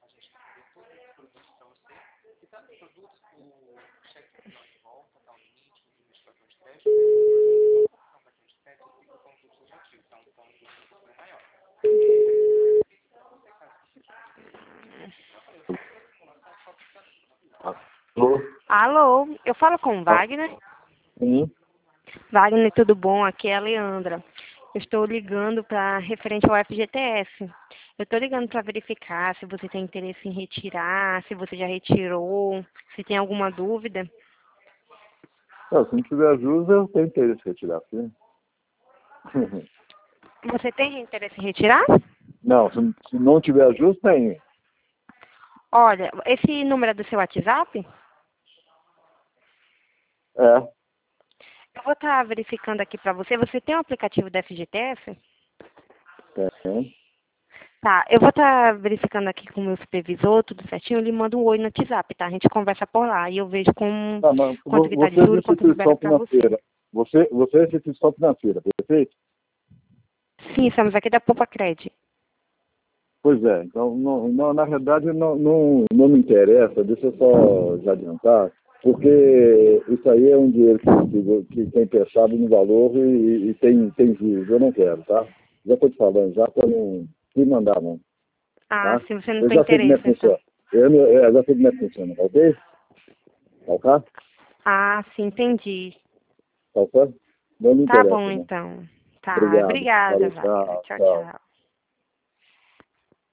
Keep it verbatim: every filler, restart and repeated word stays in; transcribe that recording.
Alô? Alô, eu falo com o Wagner. Sim. Wagner, tudo bom? Aqui é a Leandra. Eu estou ligando para referente ao F G T S. Eu estou ligando para verificar se você tem interesse em retirar, se você já retirou, se tem alguma dúvida. Não, se não tiver juros, eu tenho interesse em retirar, sim. Você tem interesse em retirar? Não, se, se não tiver juros, tem. Olha, esse número é do seu WhatsApp? É. Eu vou estar verificando aqui para você. Você tem o aplicativo da F G T S? Tem. Tá, eu vou estar verificando aqui com o meu supervisor, tudo certinho, ele manda um oi no WhatsApp, tá? A gente conversa por lá e eu vejo com Tá, mas quanto vo- que tá de você é de juros, quanto libera instituição para você. financeira. Você, você é de instituição financeira, perfeito? Sim, estamos aqui da Poupa Cred. Pois é. Então, não, não, na verdade, não, não, não me interessa. Deixa eu só já adiantar. Porque isso aí é um dinheiro que, que, que tem pensado no valor e, e tem, tem juros. Eu não quero, tá? Já estou te falando, já para não me mandar, não. Ah, Tá? sim, você não Eu tem já sei como é interesse, que então. funciona. Eu, não- eu já sei como é que funciona, tá ok? Tá ok? Ah, sim, entendi. Tá ok? Não me Tá bom, interessa, né? então. Tá, Obrigado. obrigada, Valeu, Wagner. tchau, Tchau, tchau. tchau.